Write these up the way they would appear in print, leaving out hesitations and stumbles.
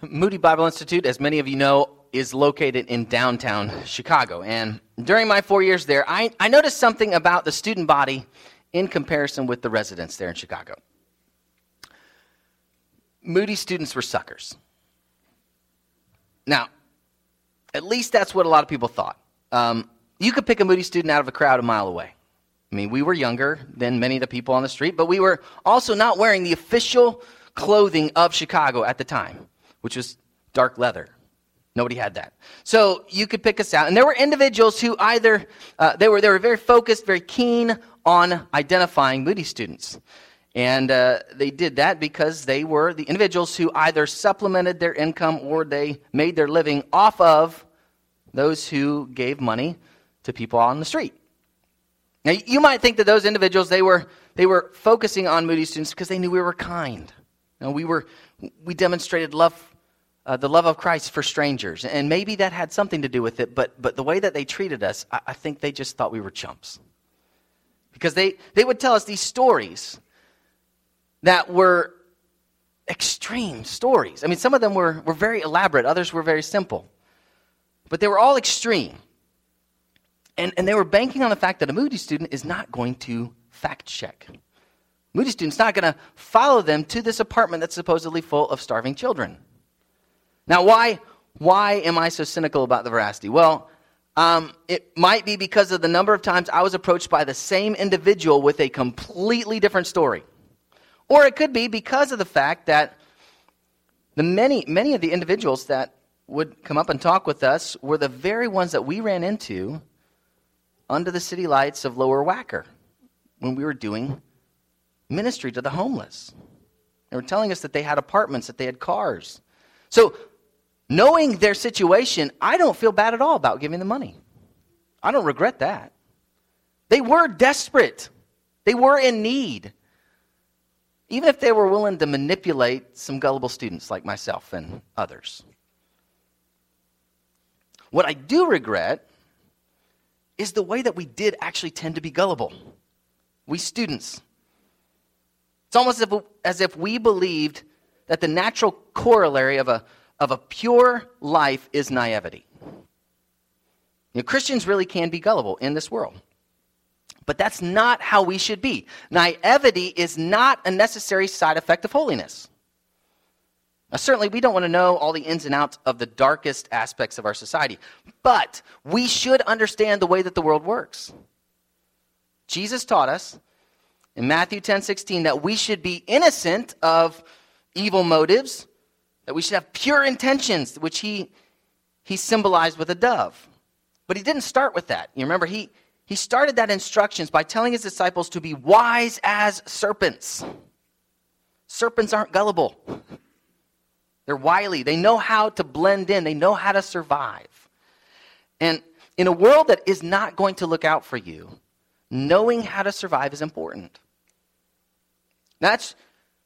Moody Bible Institute, as many of you know, is located in downtown Chicago. And during my 4 years there, I noticed something about the student body in comparison with the residents there in Chicago. Moody students were suckers. Now, at least that's what a lot of people thought. You could pick a Moody student out of a crowd a mile away. I mean, we were younger than many of the people on the street, but we were also not wearing the official clothing of Chicago at the time, which was dark leather. Nobody had that. So you could pick us out. And there were individuals who either, they were very focused, very keen on identifying Moody students. And they did that because they were the individuals who either supplemented their income or they made their living off of those who gave money to people on the street. Now, you might think that those individuals, they were focusing on Moody students because they knew we were kind. You know, we demonstrated love, the love of Christ for strangers, and maybe that had something to do with it. But the way that they treated us, I think they just thought we were chumps, because they would tell us these stories that were extreme stories. I mean, some of them were very elaborate, others were very simple, but they were all extreme. And they were banking on the fact that a Moody student is not going to fact check. Moody student's not going to follow them to this apartment that's supposedly full of starving children. Now, why am I so cynical about the veracity? Well, it might be because of the number of times I was approached by the same individual with a completely different story. Or it could be because of the fact that the many of the individuals that would come up and talk with us were the very ones that we ran into under the city lights of Lower Wacker when we were doing ministry to the homeless. They were telling us that they had apartments, that they had cars. So, knowing their situation, I don't feel bad at all about giving them money. I don't regret that. They were desperate. They were in need. Even if they were willing to manipulate some gullible students like myself and others. What I do regret is the way that we did actually tend to be gullible. We students. It's almost as if we believed that the natural corollary of a pure life is naivety. You know, Christians really can be gullible in this world. But that's not how we should be. Naivety is not a necessary side effect of holiness. Now, certainly, we don't want to know all the ins and outs of the darkest aspects of our society. But we should understand the way that the world works. Jesus taught us in Matthew 10:16 that we should be innocent of evil motives, that we should have pure intentions, which he symbolized with a dove. But he didn't start with that. You remember, he started that instructions by telling his disciples to be wise as serpents. Serpents aren't gullible. They're wily. They know how to blend in. They know how to survive. And in a world that is not going to look out for you, knowing how to survive is important. That's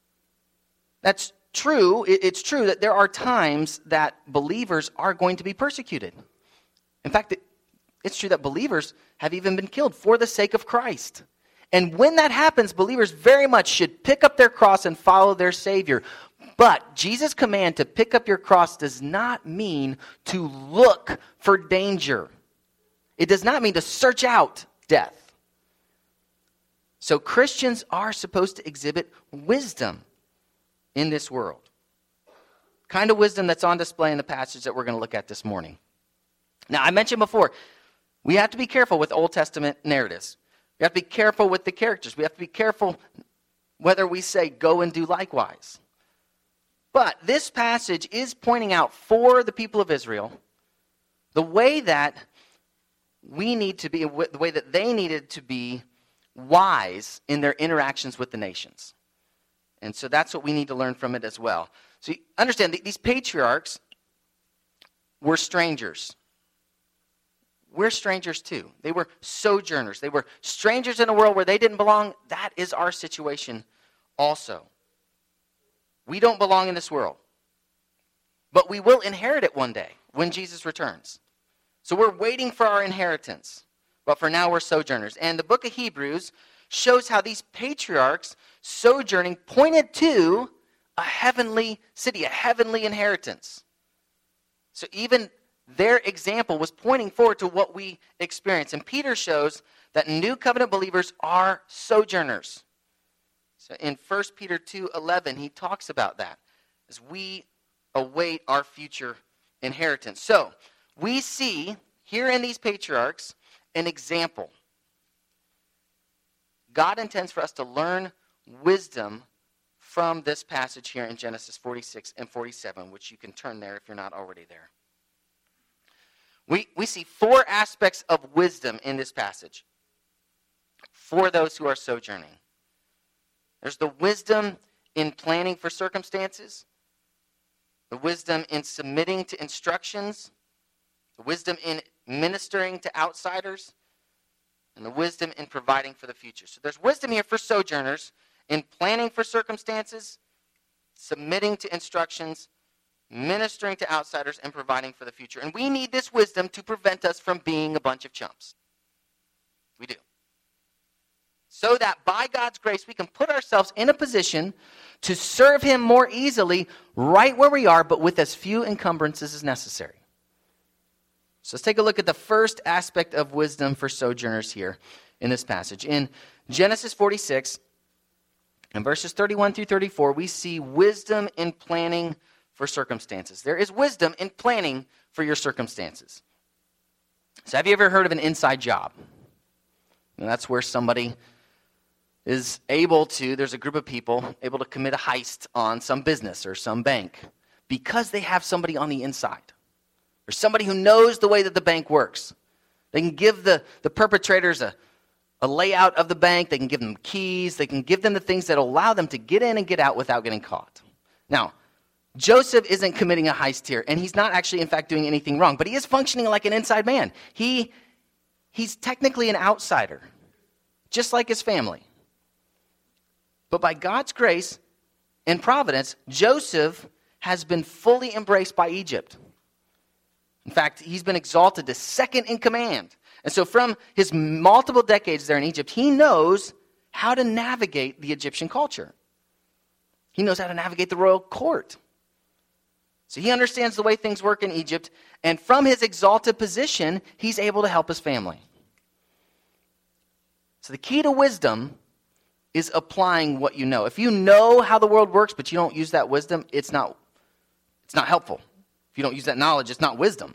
true. It's true that there are times that believers are going to be persecuted. In fact, it's true that believers have even been killed for the sake of Christ. And when that happens, believers very much should pick up their cross and follow their Savior. But Jesus' command to pick up your cross does not mean to look for danger. It does not mean to search out death. So Christians are supposed to exhibit wisdom in this world. Kind of wisdom that's on display in the passage that we're going to look at this morning. Now, I mentioned before, we have to be careful with Old Testament narratives. We have to be careful with the characters. We have to be careful whether we say, go and do likewise. But this passage is pointing out for the people of Israel the way that we need to be, the way that they needed to be wise in their interactions with the nations. And so that's what we need to learn from it as well. So you understand, these patriarchs were strangers. We're strangers too. They were sojourners. They were strangers in a world where they didn't belong. That is our situation also. We don't belong in this world. But we will inherit it one day when Jesus returns. So we're waiting for our inheritance. But for now, we're sojourners. And the book of Hebrews shows how these patriarchs sojourning pointed to a heavenly city, a heavenly inheritance. So even their example was pointing forward to what we experience. And Peter shows that new covenant believers are sojourners. So in 1 Peter 2:11, he talks about that as we await our future inheritance. So we see here in these patriarchs an example. God intends for us to learn wisdom from this passage here in Genesis 46 and 47, which you can turn there if you're not already there. We see four aspects of wisdom in this passage for those who are sojourning. There's the wisdom in planning for circumstances, the wisdom in submitting to instructions, the wisdom in ministering to outsiders, and the wisdom in providing for the future. So there's wisdom here for sojourners in planning for circumstances, submitting to instructions, ministering to outsiders, and providing for the future. And we need this wisdom to prevent us from being a bunch of chumps. We do. So that by God's grace, we can put ourselves in a position to serve him more easily right where we are, but with as few encumbrances as necessary. So let's take a look at the first aspect of wisdom for sojourners here in this passage. In Genesis 46, in verses 31 through 34, we see wisdom in planning for circumstances. There is wisdom in planning for your circumstances. So have you ever heard of an inside job? And that's where somebody is able to, there's a group of people able to commit a heist on some business or some bank because they have somebody on the inside. Or somebody who knows the way that the bank works. They can give the perpetrators a layout of the bank. They can give them keys. They can give them the things that allow them to get in and get out without getting caught. Now, Joseph isn't committing a heist here, and he's not actually, in fact, doing anything wrong, but he is functioning like an inside man. He's technically an outsider, just like his family. But by God's grace and providence, Joseph has been fully embraced by Egypt. In fact, he's been exalted to second in command. And so from his multiple decades there in Egypt, he knows how to navigate the Egyptian culture. He knows how to navigate the royal court. So he understands the way things work in Egypt, and from his exalted position, he's able to help his family. So the key to wisdom is applying what you know. If you know how the world works, but you don't use that wisdom, it's not helpful. If you don't use that knowledge, it's not wisdom.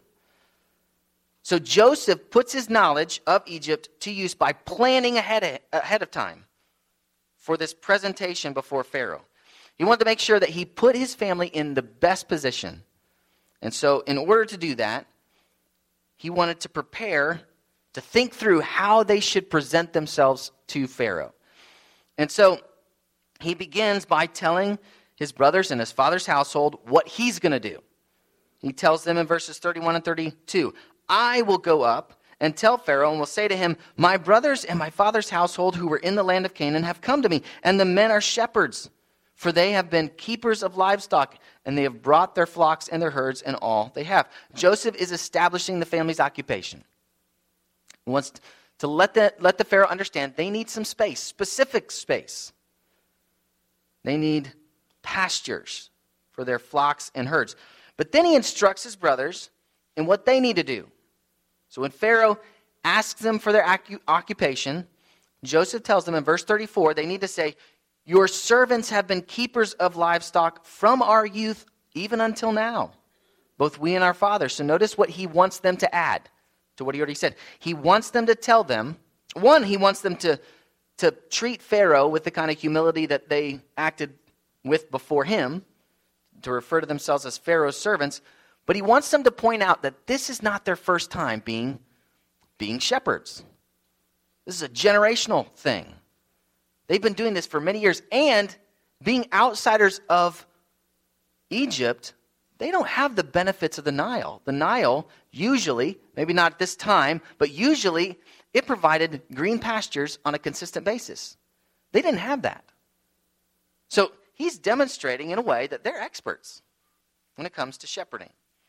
So Joseph puts his knowledge of Egypt to use by planning ahead of time for this presentation before Pharaoh. He wanted to make sure that he put his family in the best position. And so in order to do that, he wanted to prepare to think through how they should present themselves to Pharaoh. And so he begins by telling his brothers and his father's household what he's going to do. He tells them in verses 31 and 32, I will go up and tell Pharaoh and will say to him, my brothers and my father's household who were in the land of Canaan have come to me, and the men are shepherds, for they have been keepers of livestock, and they have brought their flocks and their herds and all they have. Joseph is establishing the family's occupation. He wants to let the Pharaoh understand they need some space, specific space. They need pastures for their flocks and herds. But then he instructs his brothers in what they need to do. So when Pharaoh asks them for their occupation, Joseph tells them in verse 34, they need to say, your servants have been keepers of livestock from our youth even until now, both we and our fathers. So notice what he wants them to add to what he already said. He wants them to tell them, one, he wants them to treat Pharaoh with the kind of humility that they acted with before him, to refer to themselves as Pharaoh's servants, but he wants them to point out that this is not their first time being shepherds. This is a generational thing. They've been doing this for many years, and being outsiders of Egypt, they don't have the benefits of the Nile. The Nile usually, maybe not at this time, but usually it provided green pastures on a consistent basis. They didn't have that. So he's demonstrating in a way that they're experts when it comes to shepherding.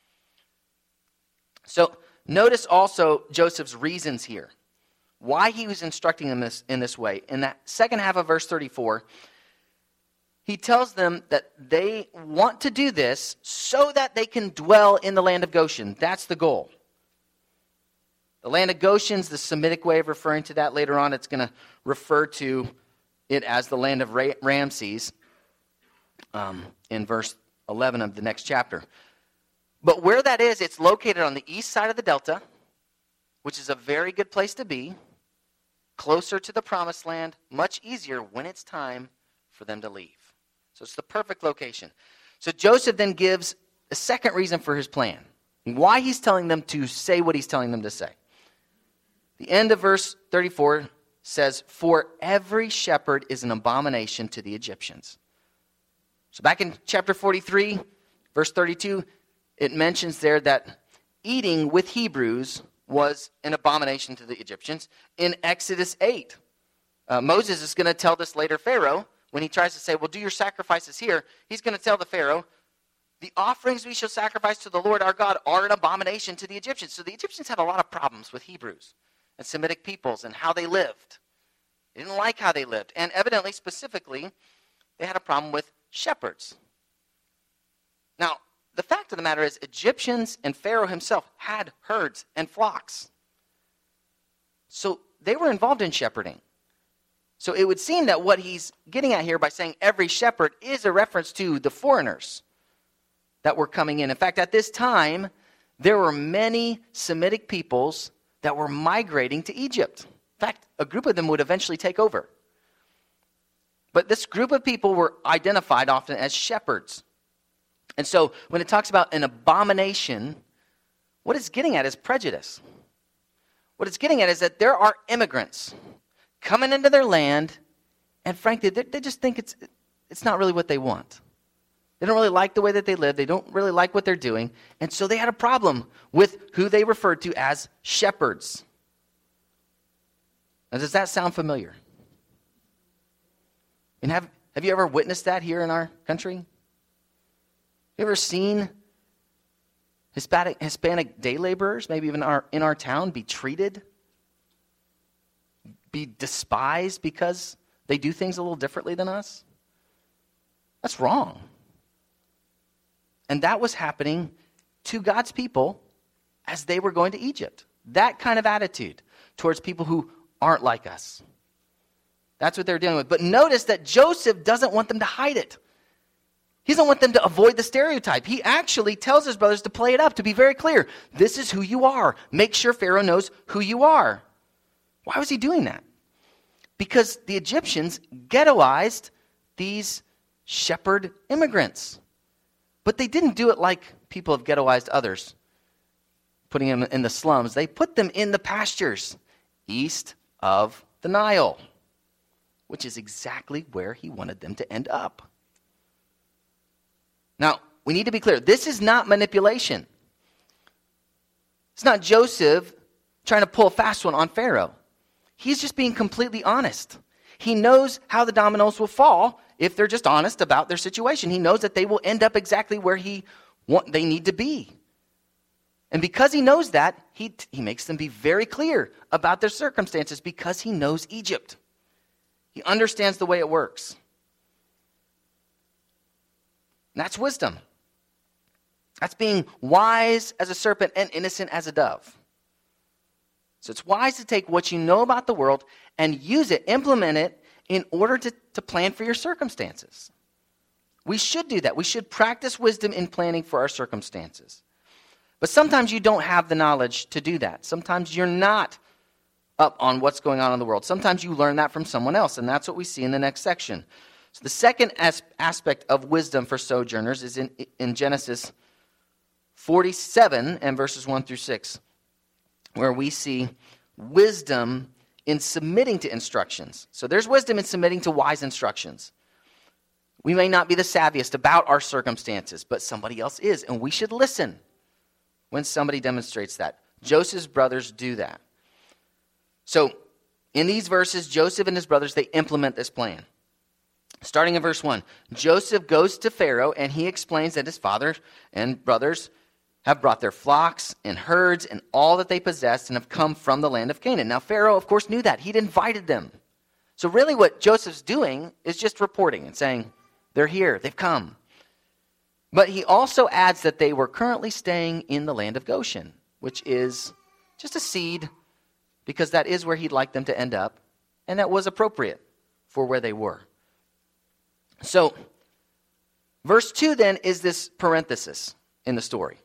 So notice also Joseph's reasons here. Why he was instructing them in this way. In that second half of verse 34, he tells them that they want to do this so that they can dwell in the land of Goshen. That's the goal. The land of Goshen is the Semitic way of referring to that. Later on, it's going to refer to it as the land of Ramses in verse 11 of the next chapter. But where that is, it's located on the east side of the Delta, which is a very good place to be, closer to the promised land, much easier when it's time for them to leave. So it's the perfect location. So Joseph then gives a second reason for his plan, why he's telling them to say what he's telling them to say. The end of verse 34 says, "For every shepherd is an abomination to the Egyptians." So back in chapter 43, verse 32, it mentions there that eating with Hebrews was an abomination to the Egyptians. In Exodus 8, Moses is going to tell this later Pharaoh, when he tries to say, well, do your sacrifices here, he's going to tell the Pharaoh, the offerings we shall sacrifice to the Lord our God are an abomination to the Egyptians. So the Egyptians had a lot of problems with Hebrews and Semitic peoples and how they lived. They didn't like how they lived. And evidently, specifically, they had a problem with shepherds. Now, the fact of the matter is, Egyptians and Pharaoh himself had herds and flocks. So they were involved in shepherding. So it would seem that what he's getting at here by saying every shepherd is a reference to the foreigners that were coming in. In fact, at this time, there were many Semitic peoples that were migrating to Egypt. In fact, a group of them would eventually take over. But this group of people were identified often as shepherds. And so when it talks about an abomination, what it's getting at is prejudice. What it's getting at is that there are immigrants coming into their land, and frankly, they just think it's not really what they want. They don't really like the way that they live. They don't really like what they're doing. And so they had a problem with who they referred to as shepherds. Now, does that sound familiar? And have you ever witnessed that here in our country? Have you ever seen Hispanic day laborers, maybe even in our town, be treated, be despised because they do things a little differently than us? That's wrong. And that was happening to God's people as they were going to Egypt. That kind of attitude towards people who aren't like us. That's what they're dealing with. But notice that Joseph doesn't want them to hide it. He doesn't want them to avoid the stereotype. He actually tells his brothers to play it up, to be very clear. This is who you are. Make sure Pharaoh knows who you are. Why was he doing that? Because the Egyptians ghettoized these shepherd immigrants. But they didn't do it like people have ghettoized others, putting them in the slums. They put them in the pastures east of the Nile, which is exactly where he wanted them to end up. Now, we need to be clear. This is not manipulation. It's not Joseph trying to pull a fast one on Pharaoh. He's just being completely honest. He knows how the dominoes will fall if they're just honest about their situation. He knows that they will end up exactly where they need to be. And because he knows that, he makes them be very clear about their circumstances because he knows Egypt. He understands the way it works. And that's wisdom. That's being wise as a serpent and innocent as a dove. So it's wise to take what you know about the world and use it, implement it, in order to plan for your circumstances. We should do that. We should practice wisdom in planning for our circumstances. But sometimes you don't have the knowledge to do that. Sometimes you're not up on what's going on in the world. Sometimes you learn that from someone else, and that's what we see in the next section. So the second aspect of wisdom for sojourners is in Genesis 47 and verses 1 through 6, where we see wisdom in submitting to instructions. So there's wisdom in submitting to wise instructions. We may not be the savviest about our circumstances, but somebody else is, and we should listen when somebody demonstrates that. Joseph's brothers do that. So in these verses, Joseph and his brothers, they implement this plan. Starting in verse 1, Joseph goes to Pharaoh, and he explains that his father and brothers have brought their flocks and herds and all that they possessed and have come from the land of Canaan. Now, Pharaoh, of course, knew that. He'd invited them. So really what Joseph's doing is just reporting and saying, They're here. They've come. But he also adds that they were currently staying in the land of Goshen, which is just a seed because that is where he'd like them to end up, and that was appropriate for where they were. So, verse 2 then is this parenthesis in the story.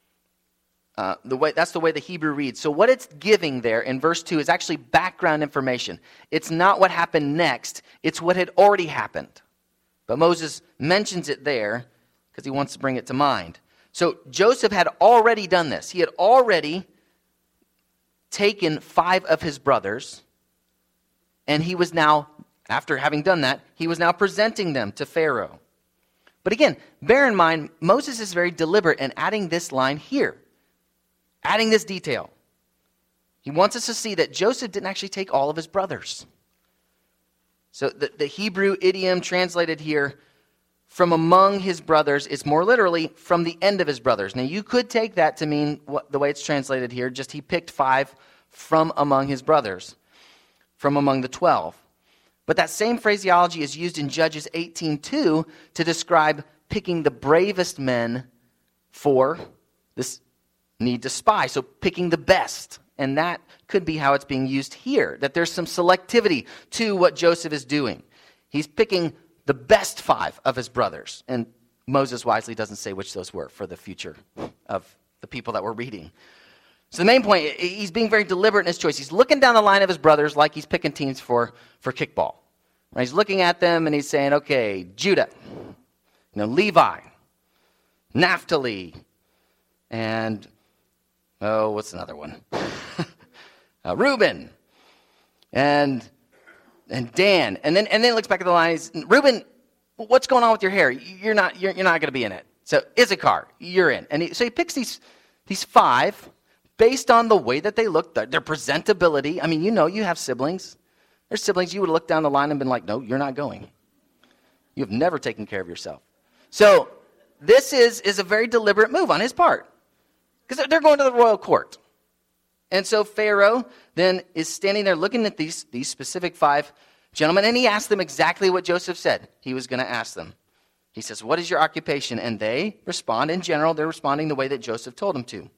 That's the way the Hebrew reads. So what it's giving there in verse 2 is actually background information. It's not what happened next. It's what had already happened. But Moses mentions it there because he wants to bring it to mind. So Joseph had already done this. He had already taken 5 of his brothers, and he was now, after having done that, he was now presenting them to Pharaoh. But again, bear in mind, Moses is very deliberate in adding this line here. Adding this detail. He wants us to see that Joseph didn't actually take all of his brothers. So the Hebrew idiom translated here, from among his brothers, is more literally from the end of his brothers. Now you could take that to mean the way it's translated here, just he picked 5 from among his brothers, from among the 12. But that same phraseology is used in Judges 18:2 to describe picking the bravest men for this need to spy, so picking the best. And that could be how it's being used here, that there's some selectivity to what Joseph is doing. He's picking the best 5 of his brothers, and Moses wisely doesn't say which those were for the future of the people that we're reading. So the main point, he's being very deliberate in his choice. He's looking down the line of his brothers like he's picking teams for kickball. Right? He's looking at them and he's saying, okay, Judah, Levi, Naphtali, and what's another one? Reuben and Dan. And then looks back at the line. Reuben, what's going on with your hair? You're not going to be in it. So Issachar, you're in. And so he picks these 5 based on the way that they look, their presentability. I mean, you have siblings. There's siblings you would have looked down the line and been like, no, you're not going. You have never taken care of yourself. So this is a very deliberate move on his part. Because they're going to the royal court. And so Pharaoh then is standing there looking at these specific 5 gentlemen, and he asked them exactly what Joseph said he was going to ask them. He says, what is your occupation? And they respond, in general, they're responding the way that Joseph told them to.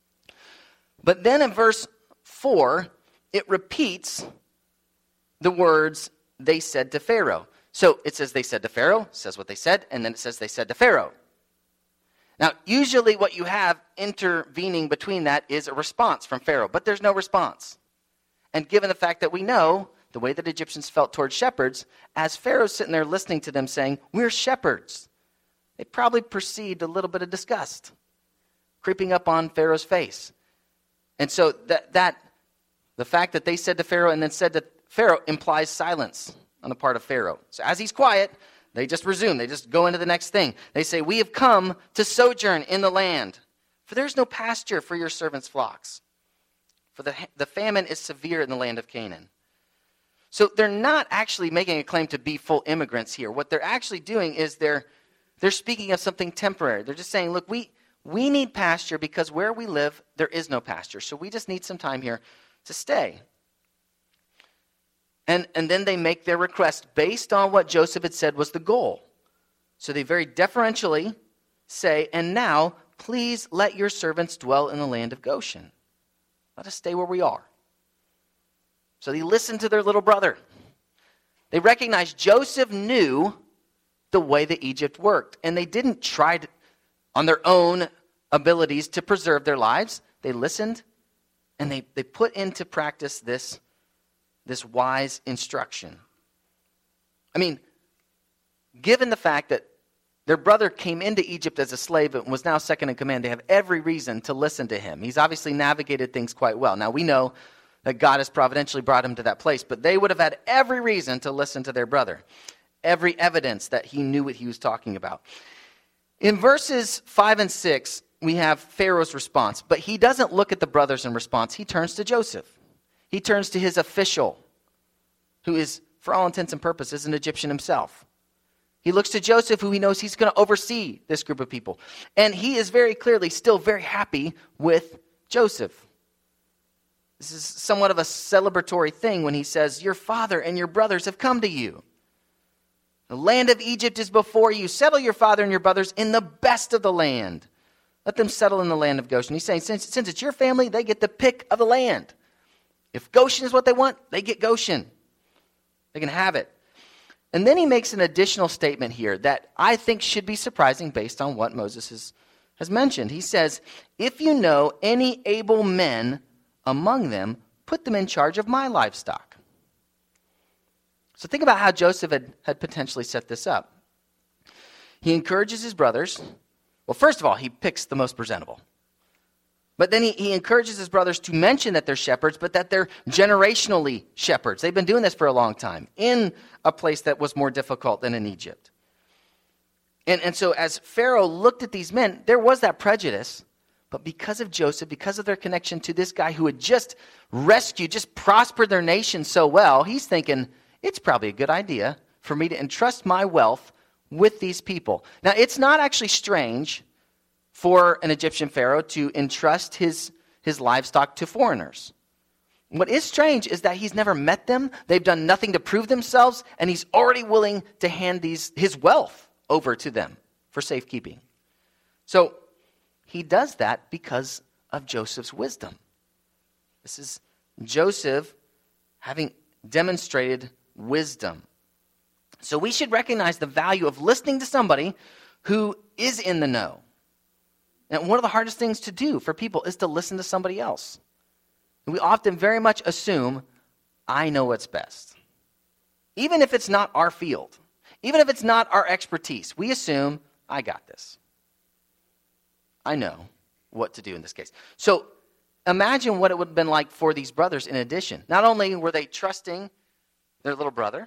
But then in verse 4, it repeats the words they said to Pharaoh. So it says they said to Pharaoh, says what they said, and then it says they said to Pharaoh. Now, usually what you have intervening between that is a response from Pharaoh, but there's no response. And given the fact that we know the way that Egyptians felt towards shepherds, as Pharaoh's sitting there listening to them saying, we're shepherds, they probably perceived a little bit of disgust creeping up on Pharaoh's face. And so that the fact that they said to Pharaoh and then said to Pharaoh implies silence on the part of Pharaoh. So as he's quiet, they just resume. They just go into the next thing. They say, we have come to sojourn in the land, for there's no pasture for your servants' flocks. For the famine is severe in the land of Canaan. So they're not actually making a claim to be full immigrants here. What they're actually doing is they're speaking of something temporary. They're just saying, look, we need pasture because where we live, there is no pasture. So we just need some time here to stay. And then they make their request based on what Joseph had said was the goal. So they very deferentially say, and now, please let your servants dwell in the land of Goshen. Let us stay where we are. So they listened to their little brother. They recognized Joseph knew the way that Egypt worked. And they didn't try on their own abilities to preserve their lives. They listened and they put into practice this wise instruction. I mean, given the fact that their brother came into Egypt as a slave and was now second in command, they have every reason to listen to him. He's obviously navigated things quite well. Now, we know that God has providentially brought him to that place, but they would have had every reason to listen to their brother. Every evidence that he knew what he was talking about. In verses 5 and 6, we have Pharaoh's response, but he doesn't look at the brothers in response. He turns to Joseph. He turns to his official, who is, for all intents and purposes, an Egyptian himself. He looks to Joseph, who he knows he's going to oversee this group of people. And he is very clearly still very happy with Joseph. This is somewhat of a celebratory thing when he says, your father and your brothers have come to you. The land of Egypt is before you. Settle your father and your brothers in the best of the land. Let them settle in the land of Goshen. He's saying, since it's your family, they get the pick of the land. If Goshen is what they want, they get Goshen. They can have it. And then he makes an additional statement here that I think should be surprising based on what Moses has mentioned. He says, if you know any able men among them, put them in charge of my livestock. So think about how Joseph had potentially set this up. He encourages his brothers. Well, first of all, he picks the most presentable. But then he encourages his brothers to mention that they're shepherds, but that they're generationally shepherds. They've been doing this for a long time in a place that was more difficult than in Egypt. And so as Pharaoh looked at these men, there was that prejudice. But because of Joseph, because of their connection to this guy who had just rescued, just prospered their nation so well, he's thinking, it's probably a good idea for me to entrust my wealth with these people. Now, it's not actually strange for an Egyptian pharaoh to entrust his livestock to foreigners. What is strange is that he's never met them, they've done nothing to prove themselves, and he's already willing to hand his wealth over to them for safekeeping. So he does that because of Joseph's wisdom. This is Joseph having demonstrated wisdom. So we should recognize the value of listening to somebody who is in the know. And one of the hardest things to do for people is to listen to somebody else. We often very much assume, I know what's best. Even if it's not our field, even if it's not our expertise, we assume, I got this. I know what to do in this case. So imagine what it would have been like for these brothers in addition. Not only were they trusting their little brother,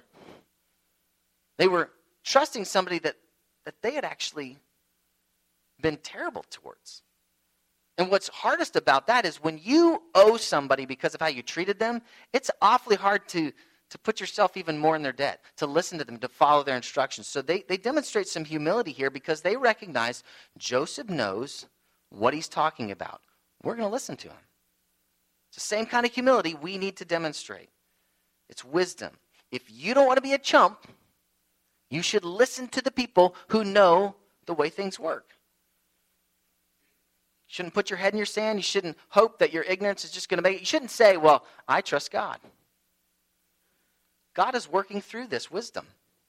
they were trusting somebody that they had actually been terrible towards. And what's hardest about that is when you owe somebody because of how you treated them, it's awfully hard to put yourself even more in their debt, to listen to them, to follow their instructions. So they demonstrate some humility here because they recognize Joseph knows what he's talking about. We're going to listen to him. It's the same kind of humility we need to demonstrate. It's wisdom. If you don't want to be a chump, you should listen to the people who know the way things work. You shouldn't put your head in your sand. You shouldn't hope that your ignorance is just going to make it. You shouldn't say, well, I trust God. God is working through this wisdom.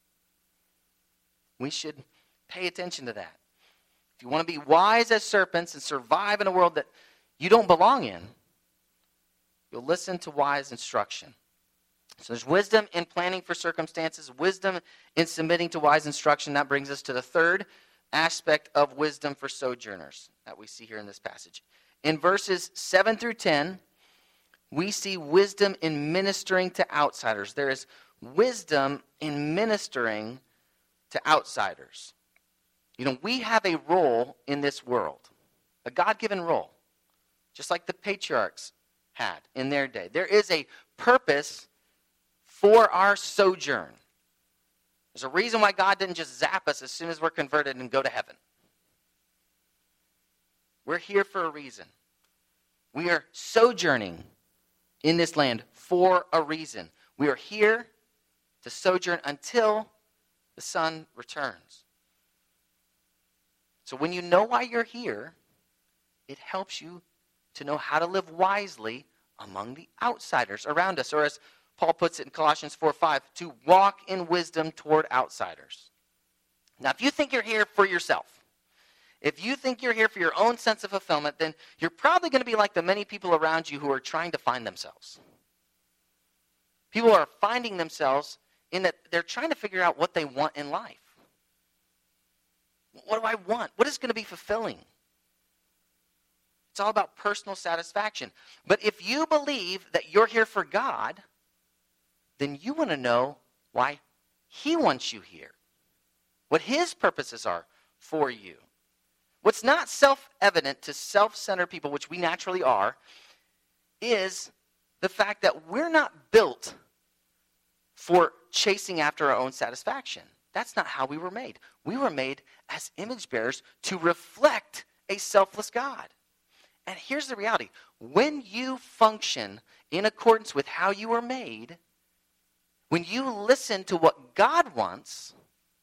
We should pay attention to that. If you want to be wise as serpents and survive in a world that you don't belong in, you'll listen to wise instruction. So there's wisdom in planning for circumstances, wisdom in submitting to wise instruction. That brings us to the third aspect of wisdom for sojourners that we see here in this passage. In verses 7 through 10, we see wisdom in ministering to outsiders. There is wisdom in ministering to outsiders. You know, we have a role in this world, a God-given role, just like the patriarchs had in their day. There is a purpose for our sojourn. There's a reason why God didn't just zap us as soon as we're converted and go to heaven. We're here for a reason. We are sojourning in this land for a reason. We are here to sojourn until the Son returns. So when you know why you're here, it helps you to know how to live wisely among the outsiders around us. Or as Paul puts it in Colossians 4:5, to walk in wisdom toward outsiders. Now, if you think you're here for yourself, if you think you're here for your own sense of fulfillment, then you're probably going to be like the many people around you who are trying to find themselves. People are finding themselves in that they're trying to figure out what they want in life. What do I want? What is going to be fulfilling? It's all about personal satisfaction. But if you believe that you're here for God, then you want to know why He wants you here, what His purposes are for you. What's not self-evident to self-centered people, which we naturally are, is the fact that we're not built for chasing after our own satisfaction. That's not how we were made. We were made as image bearers to reflect a selfless God. And here's the reality. When you function in accordance with how you were made, when you listen to what God wants,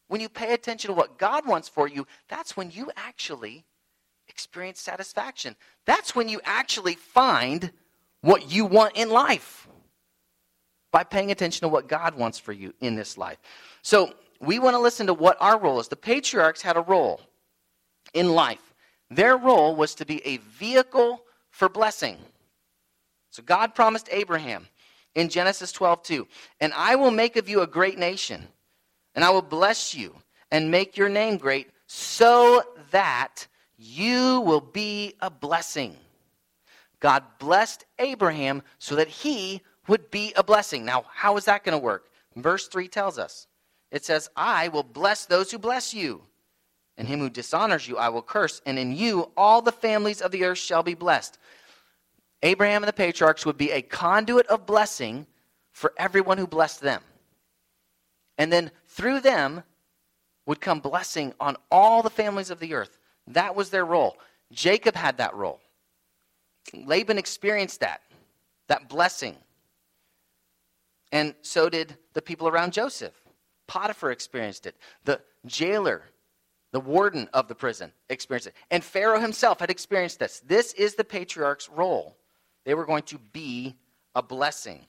when you pay attention to what God wants for you, that's when you actually experience satisfaction. That's when you actually find what you want in life, by paying attention to what God wants for you in this life. So we want to listen to what our role is. The patriarchs had a role in life. Their role was to be a vehicle for blessing. So God promised Abraham in Genesis 12:2, "And I will make of you a great nation, and I will bless you and make your name great, so that you will be a blessing." God blessed Abraham so that he would be a blessing. Now, how is that going to work? Verse 3 tells us. It says, "I will bless those who bless you, and him who dishonors you I will curse, and in you all the families of the earth shall be blessed." Abraham and the patriarchs would be a conduit of blessing for everyone who blessed them. And then through them would come blessing on all the families of the earth. That was their role. Jacob had that role. Laban experienced that blessing. And so did the people around Joseph. Potiphar experienced it. The jailer, the warden of the prison, experienced it. And Pharaoh himself had experienced this. This is the patriarch's role. They were going to be a blessing.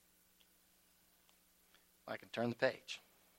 I can turn the page.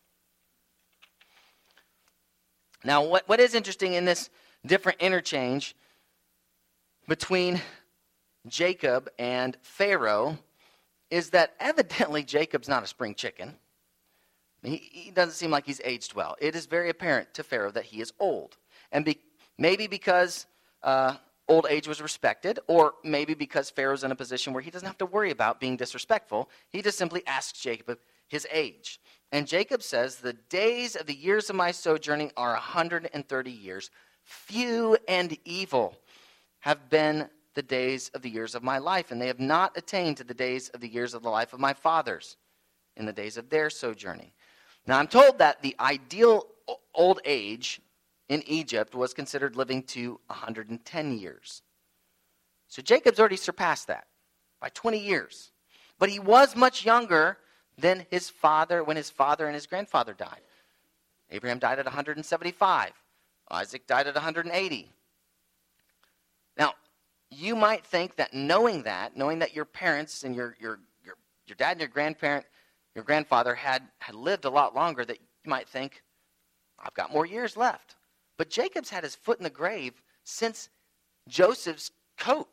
Now, what is interesting in this different interchange between Jacob and Pharaoh is that evidently Jacob's not a spring chicken. He doesn't seem like he's aged well. It is very apparent to Pharaoh that he is old. And maybe because old age was respected, or maybe because Pharaoh's in a position where he doesn't have to worry about being disrespectful, he just simply asks Jacob his age. And Jacob says, "The days of the years of my sojourning are 130 years. Few and evil have been the days of the years of my life, and they have not attained to the days of the years of the life of my fathers in the days of their sojourning." Now, I'm told that the ideal old age in Egypt was considered living to 110 years. So Jacob's already surpassed that by 20 years. But he was much younger than his father when his father and his grandfather died. Abraham died at 175. Isaac died at 180. Now, you might think that knowing that your parents and your dad and your grandfather had lived a lot longer, that you might think, I've got more years left. But Jacob's had his foot in the grave since Joseph's coat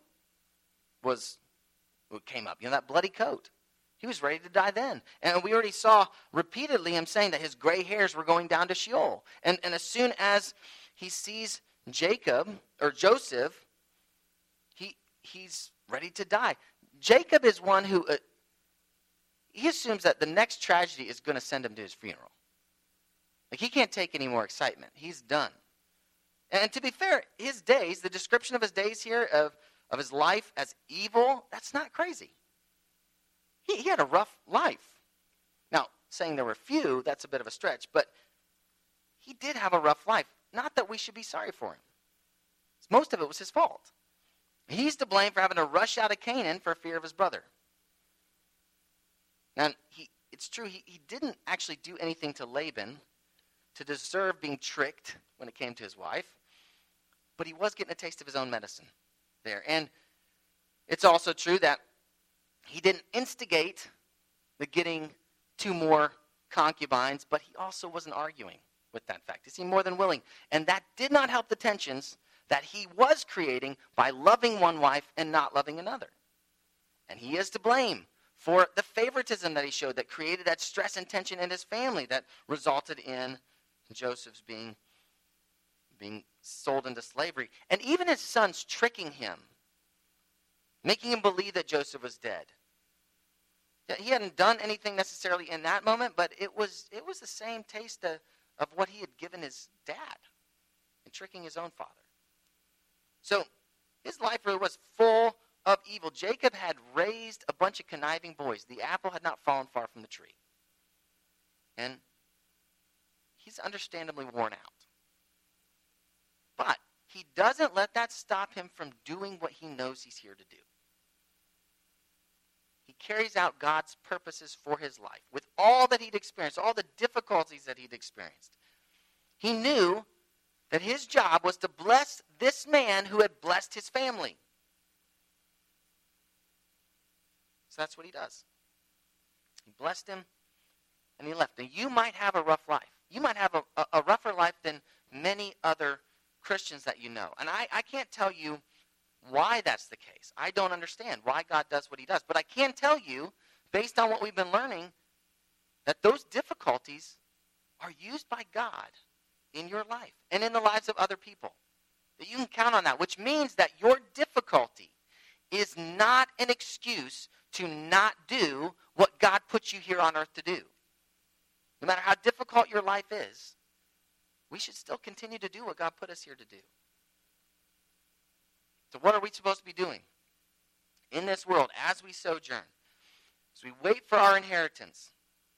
came up. That bloody coat. He was ready to die then. And we already saw repeatedly him saying that his gray hairs were going down to Sheol. And as soon as he sees Joseph, he's ready to die. Jacob is one who, he assumes that the next tragedy is going to send him to his funeral. Like, he can't take any more excitement. He's done. And to be fair, his days, the description of his days here, of his life as evil, that's not crazy. He had a rough life. Now, saying there were few, that's a bit of a stretch, but he did have a rough life. Not that we should be sorry for him. Most of it was his fault. He's to blame for having to rush out of Canaan for fear of his brother. Now, it's true, he didn't actually do anything to Laban to deserve being tricked when it came to his wife, but he was getting a taste of his own medicine there. And it's also true that he didn't instigate the getting 2 more concubines, but he also wasn't arguing with that fact. He seemed more than willing. And that did not help the tensions that he was creating by loving one wife and not loving another. And he is to blame for the favoritism that he showed that created that stress and tension in his family that resulted in Joseph's being sold into slavery. And even his sons tricking him, making him believe that Joseph was dead. He hadn't done anything necessarily in that moment, but it was the same taste of what he had given his dad in tricking his own father. So his life really was full of evil. Jacob had raised a bunch of conniving boys. The apple had not fallen far from the tree. And he's understandably worn out. But he doesn't let that stop him from doing what he knows he's here to do. He carries out God's purposes for his life with all that he'd experienced, all the difficulties that he'd experienced. He knew that his job was to bless this man who had blessed his family. So that's what he does. He blessed him, and he left. Now, you might have a rough life. You might have a rougher life than many other Christians that you know. And I can't tell you why that's the case. I don't understand why God does what he does. But I can tell you, based on what we've been learning, that those difficulties are used by God in your life and in the lives of other people. That you can count on that, which means that your difficulty is not an excuse to not do what God put you here on earth to do. No matter how difficult your life is, we should still continue to do what God put us here to do. So what are we supposed to be doing in this world as we sojourn? As we wait for our inheritance,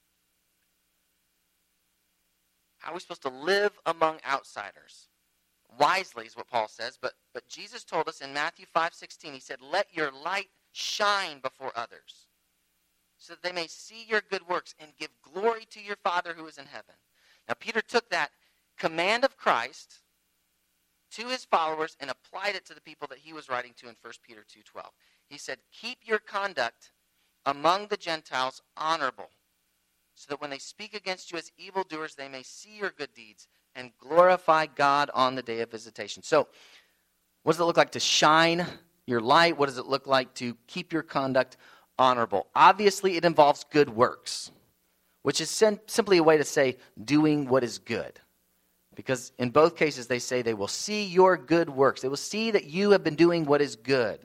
how are we supposed to live among outsiders? Wisely is what Paul says, but Jesus told us in Matthew 5:16, he said, "Let your light shine before others, so that they may see your good works and give glory to your Father who is in heaven." Now, Peter took that command of Christ to his followers and applied it to the people that he was writing to in 1 Peter 2:12. He said, "Keep your conduct among the Gentiles honorable, so that when they speak against you as evildoers, they may see your good deeds and glorify God on the day of visitation." So, what does it look like to shine your light? What does it look like to keep your conduct honorable? Obviously, it involves good works, which is simply a way to say doing what is good. Because in both cases, they say they will see your good works. They will see that you have been doing what is good.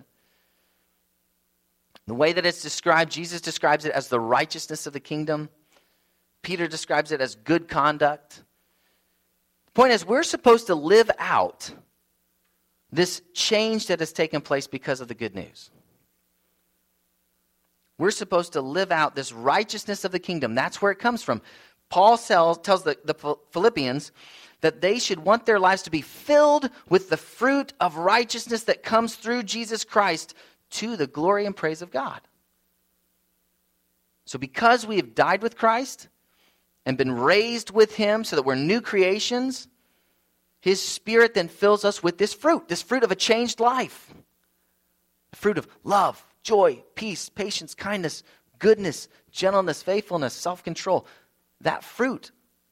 The way that it's described, Jesus describes it as the righteousness of the kingdom. Peter describes it as good conduct. The point is, we're supposed to live out this change that has taken place because of the good news. We're supposed to live out this righteousness of the kingdom. That's where it comes from. Paul tells the Philippians that they should want their lives to be filled with the fruit of righteousness that comes through Jesus Christ to the glory and praise of God. So because we have died with Christ and been raised with him so that we're new creations, his Spirit then fills us with this fruit of a changed life. The fruit of love, joy, peace, patience, kindness, goodness, gentleness, faithfulness, self-control. That fruit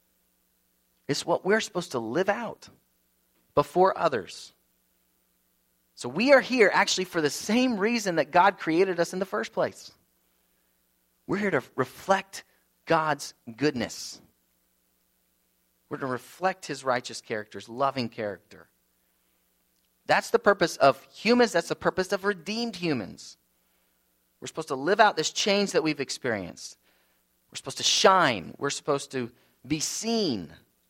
is what we're supposed to live out before others. So we are here actually for the same reason that God created us in the first place. We're here to reflect God's goodness. We're to reflect his righteous character, his loving character. That's the purpose of humans. That's the purpose of redeemed humans. We're supposed to live out this change that we've experienced. We're supposed to shine. We're supposed to be seen,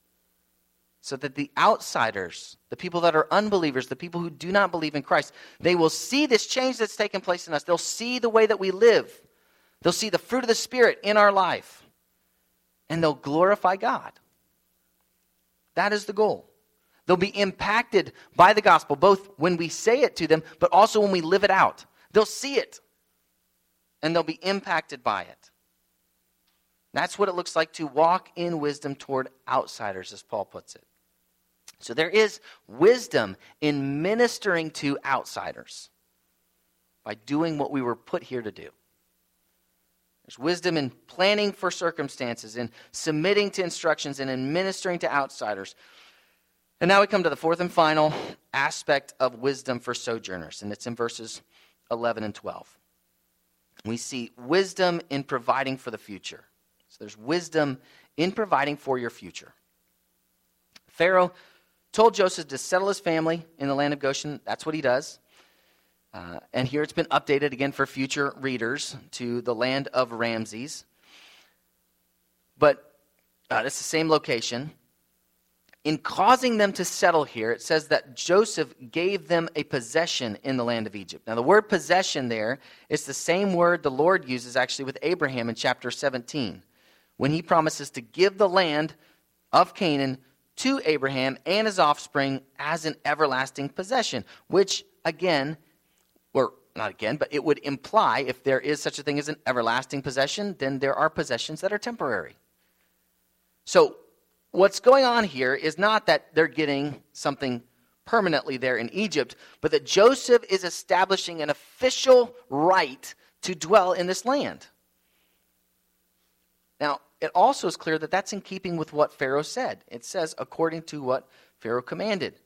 so that the outsiders, the people that are unbelievers, the people who do not believe in Christ, they will see this change that's taken place in us. They'll see the way that we live. They'll see the fruit of the Spirit in our life. And they'll glorify God. That is the goal. They'll be impacted by the gospel, both when we say it to them, but also when we live it out. They'll see it, and they'll be impacted by it. That's what it looks like to walk in wisdom toward outsiders, as Paul puts it. So there is wisdom in ministering to outsiders by doing what we were put here to do. There's wisdom in planning for circumstances, in submitting to instructions, and in ministering to outsiders. And now we come to the fourth and final aspect of wisdom for sojourners, and it's in verses 11 and 12. We see wisdom in providing for the future. So there's wisdom in providing for your future. Pharaoh told Joseph to settle his family in the land of Goshen. That's what he does. And here it's been updated again for future readers to the land of Ramses. But it's the same location. In causing them to settle here, it says that Joseph gave them a possession in the land of Egypt. Now, the word possession there is the same word the Lord uses actually with Abraham in chapter 17, when he promises to give the land of Canaan to Abraham and his offspring as an everlasting possession, which again, or not again, but it would imply if there is such a thing as an everlasting possession, then there are possessions that are temporary. So what's going on here is not that they're getting something permanently there in Egypt, but that Joseph is establishing an official right to dwell in this land. Now, it also is clear that that's in keeping with what Pharaoh said. It says, according to what Pharaoh commanded.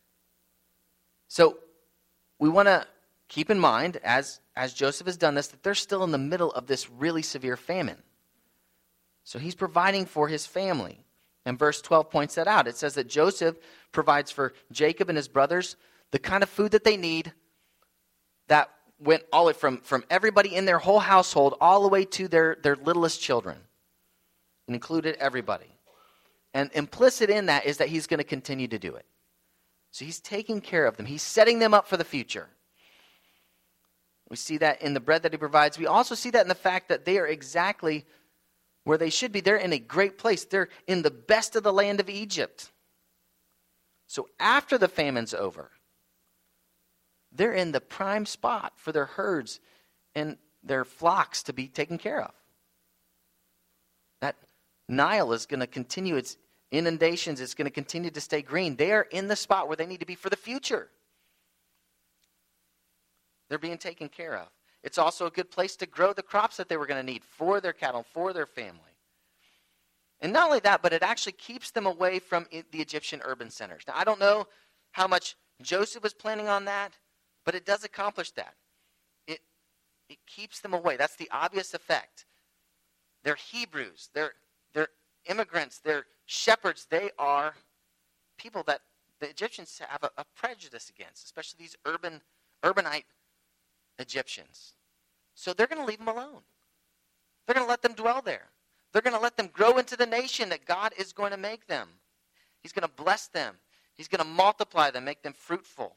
So, we want to keep in mind, as Joseph has done this, that they're still in the middle of this really severe famine. So he's providing for his family. And verse 12 points that out. It says that Joseph provides for Jacob and his brothers the kind of food that they need that went all the way from everybody in their whole household all the way to their littlest children. It included everybody. And implicit in that is that he's going to continue to do it. So he's taking care of them. He's setting them up for the future. We see that in the bread that he provides. We also see that in the fact that they are exactly where they should be. They're in a great place. They're in the best of the land of Egypt. So after the famine's over, they're in the prime spot for their herds and their flocks to be taken care of. That Nile is going to continue its inundations. It's going to continue to stay green. They are in the spot where they need to be for the future. They're being taken care of. It's also a good place to grow the crops that they were going to need for their cattle, for their family. And not only that, but it actually keeps them away from the Egyptian urban centers. Now, I don't know how much Joseph was planning on that, but it does accomplish that. It keeps them away. That's the obvious effect. They're Hebrews. They're immigrants. They're shepherds. They are people that the Egyptians have a prejudice against, especially these urbanite Egyptians. So they're going to leave them alone. They're going to let them dwell there. They're going to let them grow into the nation that God is going to make them. He's going to bless them. He's going to multiply them, make them fruitful.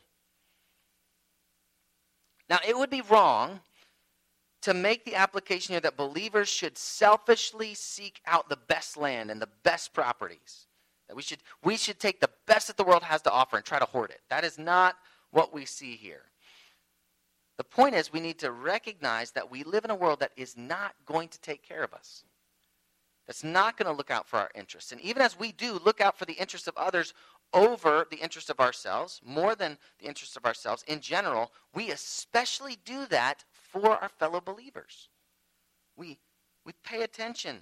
Now, it would be wrong to make the application here that believers should selfishly seek out the best land and the best properties. That we should take the best that the world has to offer and try to hoard it. That is not what we see here. The point is, we need to recognize that we live in a world that is not going to take care of us. That's not going to look out for our interests. And even as we do look out for the interests of others over the interests of ourselves, more than the interests of ourselves in general, we especially do that for our fellow believers. We pay attention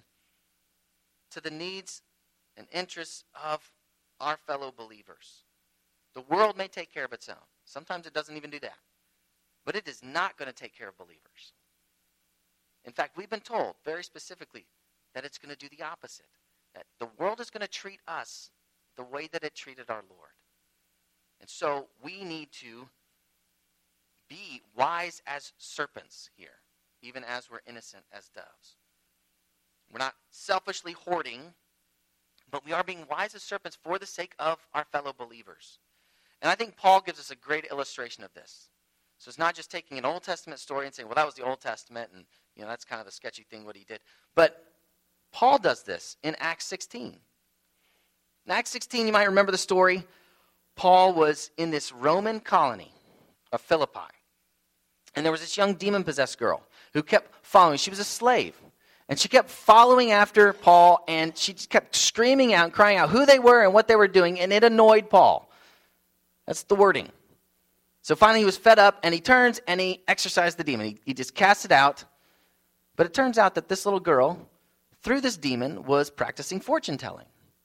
to the needs and interests of our fellow believers. The world may take care of its own. Sometimes it doesn't even do that. But it is not going to take care of believers. In fact, we've been told very specifically that it's going to do the opposite. That the world is going to treat us the way that it treated our Lord. And so we need to be wise as serpents here, even as we're innocent as doves. We're not selfishly hoarding, but we are being wise as serpents for the sake of our fellow believers. And I think Paul gives us a great illustration of this. So it's not just taking an Old Testament story and saying, well, that was the Old Testament, and that's kind of a sketchy thing what he did. But Paul does this in Acts 16. In Acts 16, you might remember the story. Paul was in this Roman colony of Philippi. And there was this young demon-possessed girl who kept following. She was a slave. And she kept following after Paul, and she just kept screaming out and crying out who they were and what they were doing, and it annoyed Paul. That's the wording. So finally he was fed up, and he turns and he exorcised the demon. He just cast it out. But it turns out that this little girl, through this demon, was practicing fortune-telling.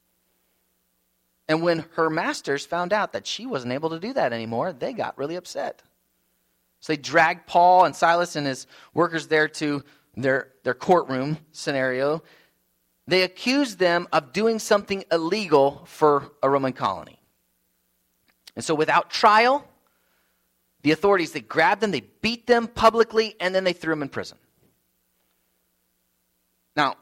And when her masters found out that she wasn't able to do that anymore, they got really upset. So they dragged Paul and Silas and his workers there to their courtroom scenario. They accused them of doing something illegal for a Roman colony. And so without trial, the authorities, they grabbed them, they beat them publicly, and then they threw them in prison. Now,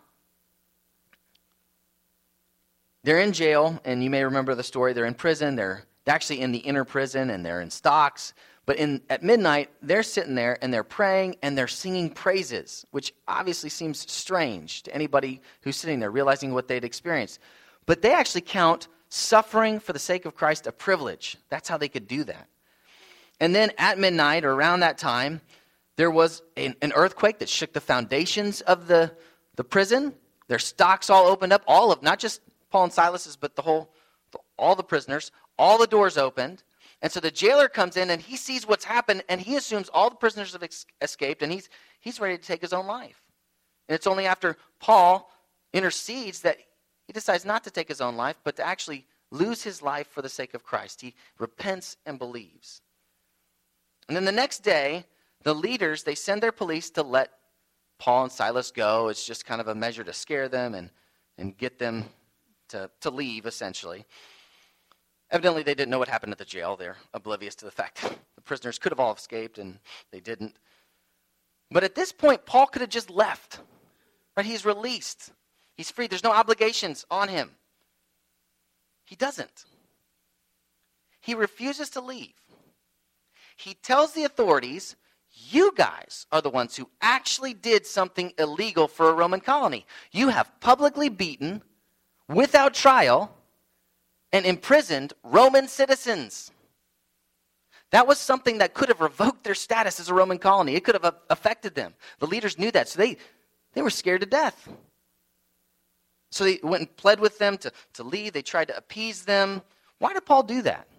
they're in jail, and you may remember the story. They're in prison. They're actually in the inner prison, and they're in stocks. But at midnight, they're sitting there, and they're praying, and they're singing praises, which obviously seems strange to anybody who's sitting there, realizing what they'd experienced. But they actually count suffering for the sake of Christ a privilege. That's how they could do that. And then at midnight, or around that time, there was an earthquake that shook the foundations of the prison. Their stocks all opened up, all of, not just Paul and Silas's, but all the prisoners, all the doors opened. And so the jailer comes in and he sees what's happened and he assumes all the prisoners have escaped and he's ready to take his own life. And it's only after Paul intercedes that he decides not to take his own life, but to actually lose his life for the sake of Christ. He repents and believes. And then the next day, the leaders, they send their police to let Paul and Silas go. It's just kind of a measure to scare them and get them to leave, essentially. Evidently, they didn't know what happened at the jail. They're oblivious to the fact that the prisoners could have all escaped, and they didn't. But at this point, Paul could have just left. Right? He's released. He's free. There's no obligations on him. He doesn't. He refuses to leave. He tells the authorities, you guys are the ones who actually did something illegal for a Roman colony. You have publicly beaten, without trial, and imprisoned Roman citizens. That was something that could have revoked their status as a Roman colony. It could have affected them. The leaders knew that, so they were scared to death. So they went and pled with them to leave. They tried to appease them. Why did Paul do that?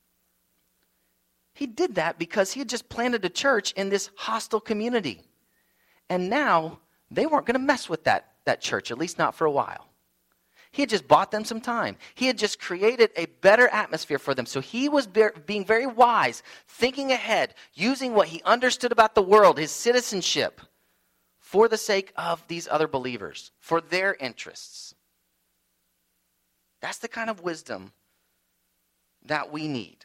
He did that because he had just planted a church in this hostile community. And now they weren't going to mess with that church, at least not for a while. He had just bought them some time. He had just created a better atmosphere for them. So he was being very wise, thinking ahead, using what he understood about the world, his citizenship, for the sake of these other believers, for their interests. That's the kind of wisdom that we need.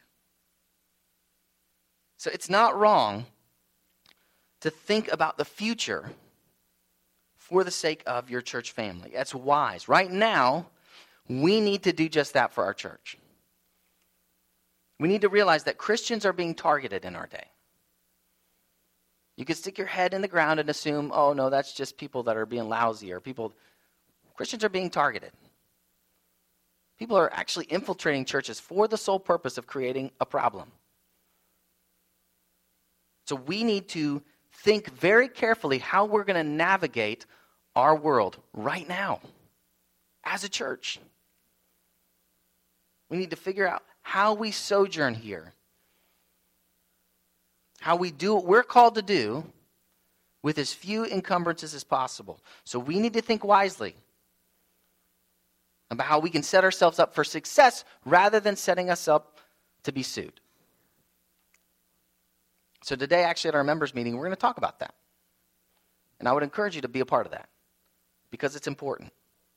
So it's not wrong to think about the future for the sake of your church family. That's wise. Right now, we need to do just that for our church. We need to realize that Christians are being targeted in our day. You can stick your head in the ground and assume, oh no, that's just people that are being lousy, or Christians are being targeted. People are actually infiltrating churches for the sole purpose of creating a problem. So we need to think very carefully how we're going to navigate our world right now as a church. We need to figure out how we sojourn here, how we do what we're called to do with as few encumbrances as possible. So we need to think wisely about how we can set ourselves up for success rather than setting us up to be sued. So today, actually, at our members meeting, we're going to talk about that. And I would encourage you to be a part of that because it's important.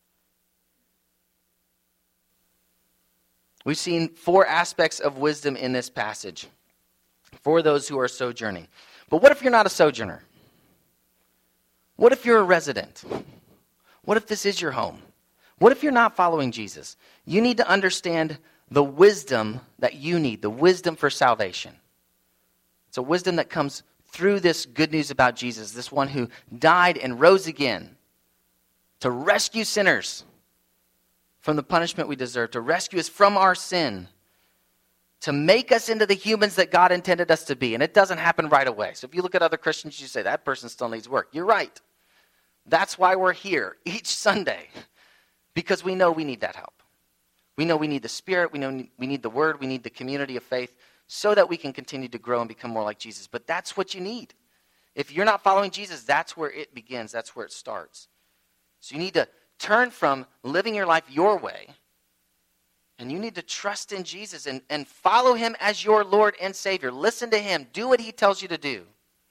We've seen 4 aspects of wisdom in this passage for those who are sojourning. But what if you're not a sojourner? What if you're a resident? What if this is your home? What if you're not following Jesus? You need to understand the wisdom that you need, the wisdom for salvation. It's a wisdom that comes through this good news about Jesus, this one who died and rose again to rescue sinners from the punishment we deserve, to rescue us from our sin, to make us into the humans that God intended us to be. And it doesn't happen right away. So if you look at other Christians, you say, that person still needs work. You're right. That's why we're here each Sunday, because we know we need that help. We know we need the Spirit. We know we need the Word. We need the community of faith, so that we can continue to grow and become more like Jesus. But that's what you need. If you're not following Jesus, that's where it begins. That's where it starts. So you need to turn from living your life your way, and you need to trust in Jesus and follow him as your Lord and Savior. Listen to him. Do what he tells you to do.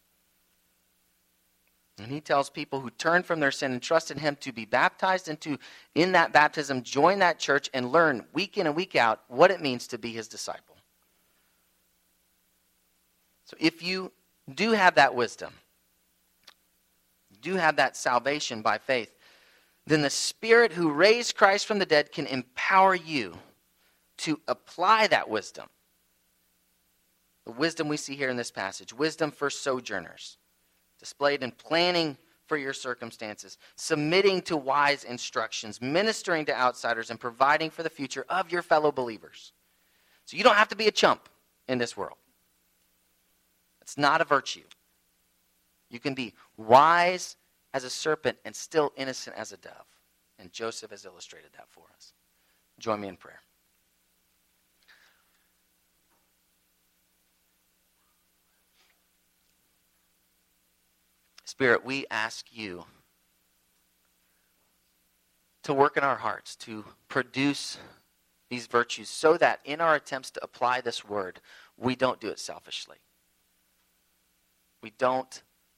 And he tells people who turn from their sin and trust in him to be baptized, and to, in that baptism, join that church and learn week in and week out what it means to be his disciple. So if you do have that wisdom, do have that salvation by faith, then the Spirit who raised Christ from the dead can empower you to apply that wisdom. The wisdom we see here in this passage, wisdom for sojourners, displayed in planning for your circumstances, submitting to wise instructions, ministering to outsiders, and providing for the future of your fellow believers. So you don't have to be a chump in this world. It's not a virtue. You can be wise as a serpent and still innocent as a dove. And Joseph has illustrated that for us. Join me in prayer. Spirit, we ask you to work in our hearts, to produce these virtues so that in our attempts to apply this word, we don't do it selfishly. We don't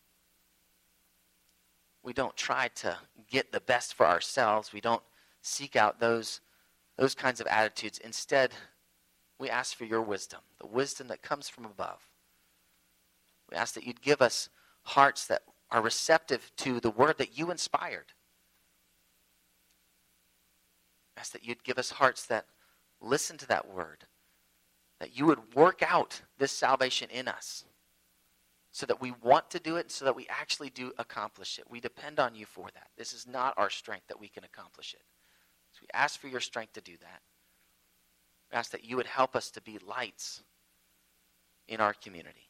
try to get the best for ourselves. We don't seek out those kinds of attitudes. Instead, we ask for your wisdom, the wisdom that comes from above. We ask that you'd give us hearts that are receptive to the word that you inspired. I ask that you'd give us hearts that listen to that word, that you would work out this salvation in us so that we want to do it, so that we actually do accomplish it. We depend on you for that. This is not our strength that we can accomplish it. So we ask for your strength to do that. We ask that you would help us to be lights in our community,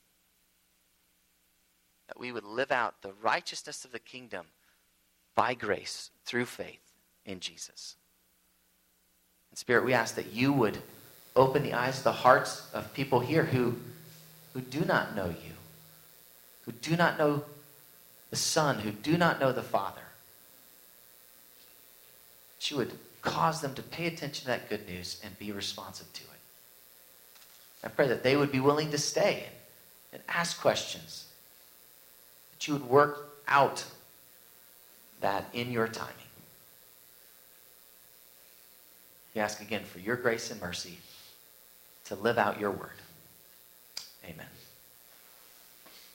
that we would live out the righteousness of the kingdom by grace through faith in Jesus. And Spirit, we ask that you would open the eyes of the hearts of people here who do not know you, who do not know the Son, who do not know the Father. That you would cause them to pay attention to that good news and be responsive to it. I pray that they would be willing to stay and ask questions, that you would work out that in your timing. We ask again for your grace and mercy to live out your word. Amen.